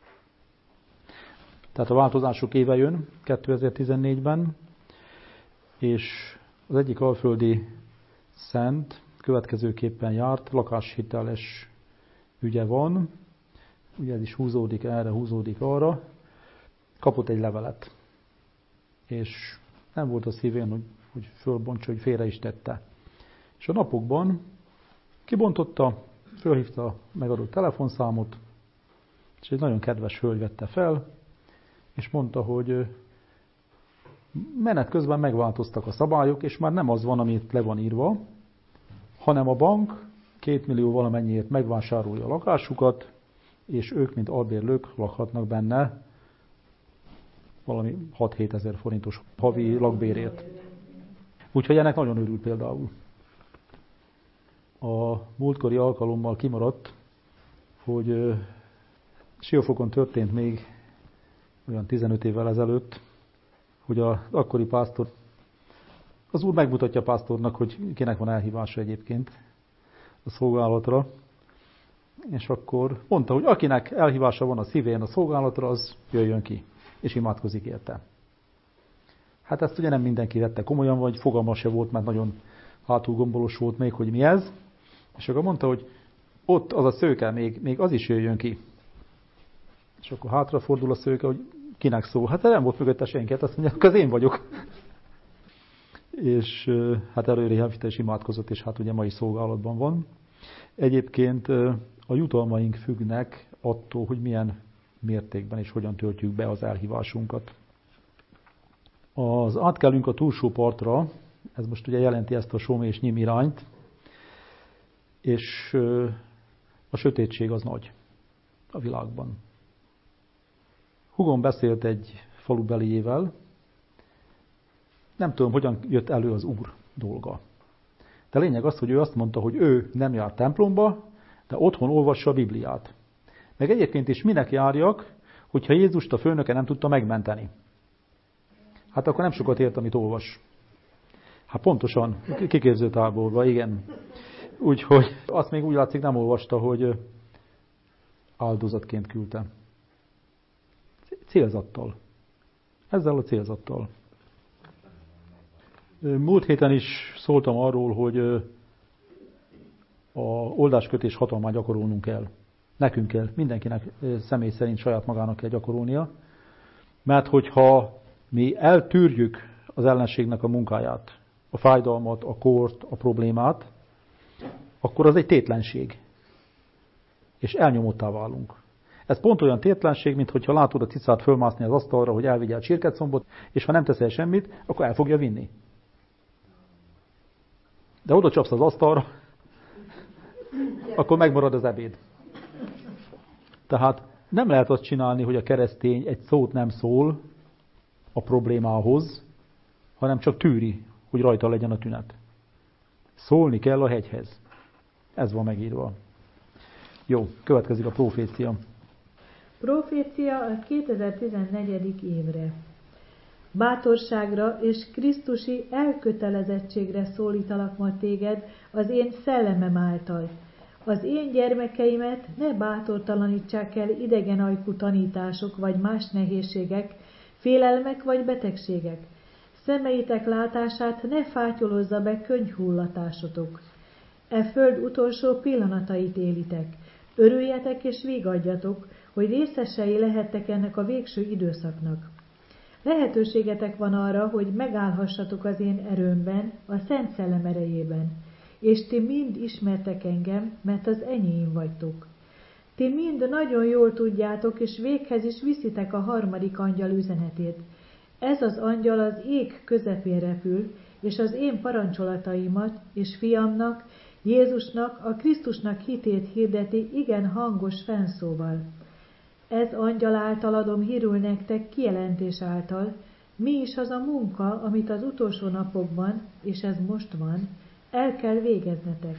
Tehát a változások éve jön kétezer-tizennégyben, és az egyik alföldi szent következőképpen járt, lakáshiteles ügye van, ugye ez is húzódik erre, húzódik arra, kapott egy levelet, és nem volt a szívén, hogy, hogy fölbontsa, hogy félre is tette. És a napokban kibontotta, fölhívta a megadott telefonszámot, és egy nagyon kedves hölgy vette fel, és mondta, hogy menet közben megváltoztak a szabályok, és már nem az van, amit le van írva, hanem a bank két millió valamennyiért megvásárolja a lakásukat, és ők, mint albérlők lakhatnak benne valami hat-hét ezer forintos havi lakbérért. Úgyhogy ennek nagyon örül például. A múltkori alkalommal kimaradt, hogy Siófokon történt még olyan tizenöt évvel ezelőtt, hogy az akkori pásztor, az úr megmutatja a pásztornak, hogy kinek van elhívása egyébként a szolgálatra, és akkor mondta, hogy akinek elhívása van a szívén a szolgálatra, az jöjjön ki, és imádkozik érte. Hát ezt ugye nem mindenki vette komolyan, vagy fogalma se volt, mert nagyon hátulgombolos volt még, hogy mi ez. És akkor mondta, hogy ott az a szőke, még, még az is jöjjön ki. És akkor hátrafordul a szőke, hogy kinek szól. Hát nem volt mögötte senki, azt mondja, az én vagyok. És hát előre Helfite is imádkozott, és hát ugye mai szolgálatban van. Egyébként a jutalmaink függnek attól, hogy milyen mértékben és hogyan töltjük be az elhívásunkat. Az átkelünk a túlsó partra, ez most ugye jelenti ezt a Som és Nyim irányt, és a sötétség az nagy a világban. Hugom beszélt egy falubeliével, nem tudom, hogyan jött elő az Úr dolga. De lényeg az, hogy ő azt mondta, hogy ő nem jár templomba, de otthon olvassa a Bibliát. Meg egyébként is minek járjak, hogyha Jézust a főnöke nem tudta megmenteni. Hát akkor nem sokat ért, amit olvas. Hát pontosan, kiképzőtáborban, igen. Úgyhogy azt még úgy látszik nem olvasta, hogy áldozatként küldte. Célzattal. Ezzel a célzattal. Múlt héten is szóltam arról, hogy a oldáskötés hatalmát gyakorolnunk kell. Nekünk kell, mindenkinek személy szerint saját magának kell gyakorolnia. Mert hogyha mi eltűrjük az ellenségnek a munkáját, a fájdalmat, a kort, a problémát, akkor az egy tétlenség. És elnyomottá válunk. Ez pont olyan tétlenség, mint hogyha látod a cicát fölmászni az asztalra, hogy elvigye a csirketcombot, és ha nem teszel semmit, akkor el fogja vinni. De oda csapsz az asztalra, akkor megmarad az ebéd. Tehát nem lehet azt csinálni, hogy a keresztény egy szót nem szól a problémához, hanem csak tűri, hogy rajta legyen a tünet. Szólni kell a hegyhez. Ez van megírva. Jó, következik a profécia. Profécia a kétezer-tizennégy. évre. Bátorságra és krisztusi elkötelezettségre szólítalak ma téged az én szellemem által. Az én gyermekeimet ne bátortalanítsák el idegen ajkú tanítások vagy más nehézségek, félelmek vagy betegségek. Szemeitek látását ne fátyolozza be könnyhullatásotok. E föld utolsó pillanatait élitek. Örüljetek és vigadjatok, hogy részesei lehettek ennek a végső időszaknak. Lehetőségetek van arra, hogy megállhassatok az én erőmben, a Szent Szellem erejében, és ti mind ismertek engem, mert az enyém vagytok. Ti mind nagyon jól tudjátok, és véghez is viszitek a harmadik angyal üzenetét. Ez az angyal az ég közepén repül, és az én parancsolataimat, és fiamnak, Jézusnak, a Krisztusnak hitét hirdeti igen hangos fennszóval. Ez angyal által adom hírül nektek kijelentés által, mi is az a munka, amit az utolsó napokban, és ez most van, el kell végeznetek.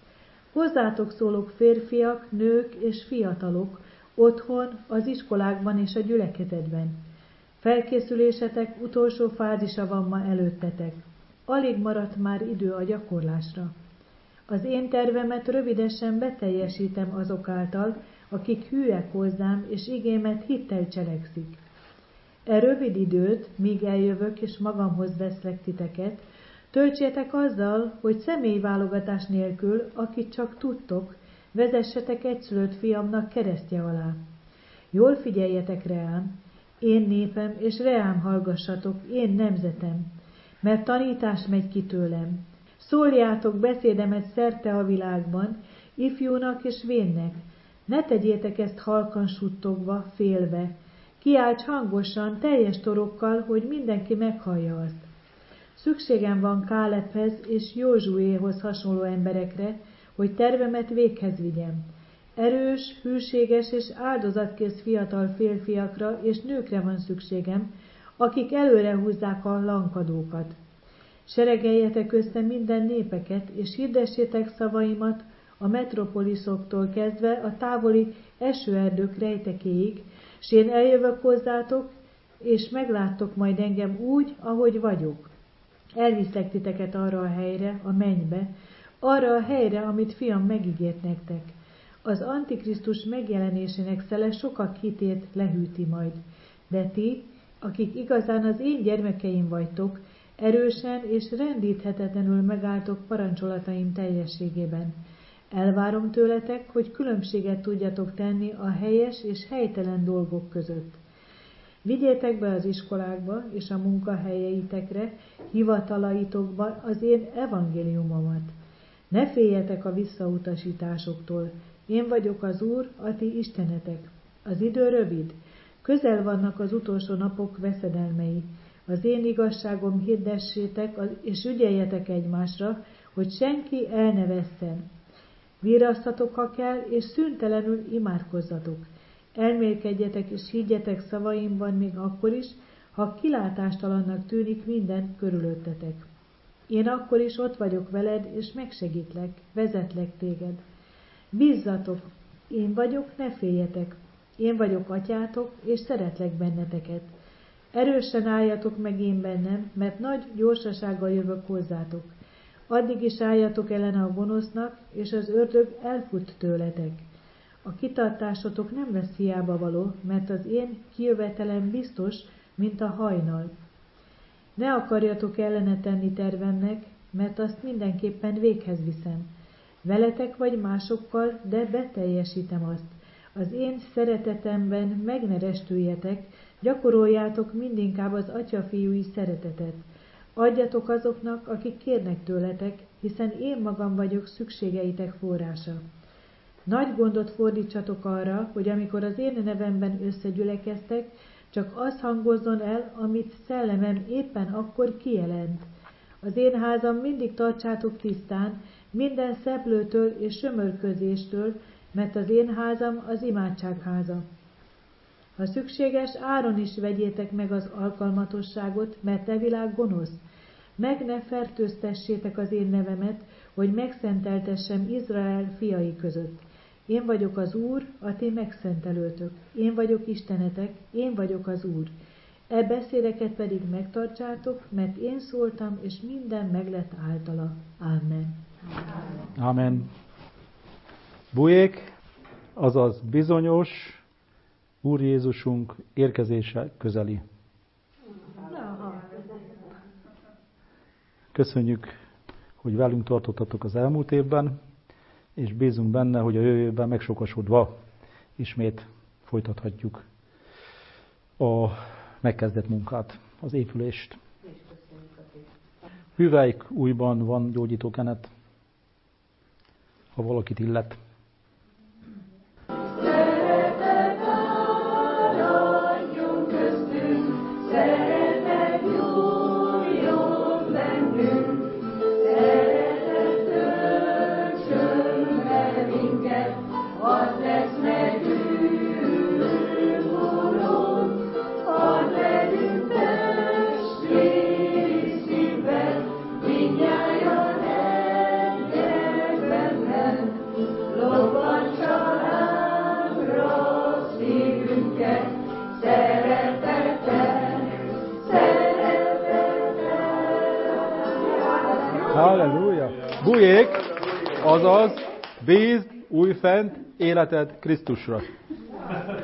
Hozzátok szólok férfiak, nők és fiatalok, otthon, az iskolákban és a gyülekezetben. Felkészülésetek utolsó fázisa van ma előttetek. Alig maradt már idő a gyakorlásra. Az én tervemet rövidesen beteljesítem azok által, akik hűek hozzám, és igémet hittel cselekszik. E rövid időt, míg eljövök és magamhoz veszlek titeket, töltsétek azzal, hogy személyválogatás nélkül, akit csak tudtok, vezessetek egyszülött fiamnak keresztje alá. Jól figyeljetek reám, én népem, és reám hallgassatok, én nemzetem, mert tanítás megy ki tőlem. Szóljátok beszédemet szerte a világban, ifjúnak és vénnek, ne tegyétek ezt halkan suttogva, félve. Kiálts hangosan, teljes torokkal, hogy mindenki meghallja azt. Szükségem van Kálebhez és Józsuéhoz hasonló emberekre, hogy tervemet véghez vigyem. Erős, hűséges és áldozatkész fiatal férfiakra és nőkre van szükségem, akik előre húzzák a lankadókat. Seregeljetek össze minden népeket, és hirdessétek szavaimat a metropoliszoktól kezdve a távoli esőerdők rejtekéig, s én eljövök hozzátok, és megláttok majd engem úgy, ahogy vagyok. Elviszlek titeket arra a helyre, a mennybe, arra a helyre, amit fiam megígért nektek. Az Antikrisztus megjelenésének szele sokak hitét lehűti majd, de ti, akik igazán az én gyermekeim vagytok, erősen és rendíthetetlenül megálltok parancsolataim teljességében. Elvárom tőletek, hogy különbséget tudjatok tenni a helyes és helytelen dolgok között. Vigyétek be az iskolákba és a munkahelyeitekre, hivatalaitokba az én evangéliumomat. Ne féljetek a visszautasításoktól. Én vagyok az Úr, a ti istenetek. Az idő rövid. Közel vannak az utolsó napok veszedelmei. Az én igazságom hirdessétek, és ügyeljetek egymásra, hogy senki el ne vesszen. Virasztatok, ha kell, és szüntelenül imádkozzatok. Elmélkedjetek és higgyetek szavaimban még akkor is, ha kilátástalannak tűnik minden körülöttetek. Én akkor is ott vagyok veled, és megsegítlek, vezetlek téged. Bízzatok, én vagyok, ne féljetek. Én vagyok atyátok, és szeretlek benneteket. Erősen álljatok meg én bennem, mert nagy gyorsasággal jövök hozzátok. Addig is álljatok ellene a gonosznak, és az ördög elfut tőletek. A kitartásotok nem lesz hiába való, mert az én kijövetelem biztos, mint a hajnal. Ne akarjatok ellene tenni tervemnek, mert azt mindenképpen véghez viszem. Veletek vagy másokkal, de beteljesítem azt. Az én szeretetemben meg ne restüljetek, gyakoroljátok mindinkább az atyafiúi szeretetet. Adjatok azoknak, akik kérnek tőletek, hiszen én magam vagyok szükségeitek forrása. Nagy gondot fordítsatok arra, hogy amikor az én nevemben összegyülekeztek, csak az hangozzon el, amit szellemem éppen akkor kijelent. Az én házam mindig tartsátok tisztán, minden szeplőtől és sömörközéstől, mert az én házam az imádságháza. Ha szükséges, áron is vegyétek meg az alkalmatosságot, mert e világ gonosz. Meg ne fertőztessétek az én nevemet, hogy megszenteltessem Izrael fiai között. Én vagyok az Úr, a ti megszentelőtök. Én vagyok Istenetek, én vagyok az Úr. E beszédeket pedig megtartsátok, mert én szóltam, és minden meglett általa. Amen. Amen. Bujék, azaz bizonyos Úr Jézusunk érkezése közeli. Köszönjük, hogy velünk tartottatok az elmúlt évben, és bízunk benne, hogy a jövőben megsokasodva ismét folytathatjuk a megkezdett munkát, az épülést. Hüvelyk újban van gyógyító kenet, ha valakit illet. Halleluja! Bujék, azaz bízd újfent életed Krisztusra.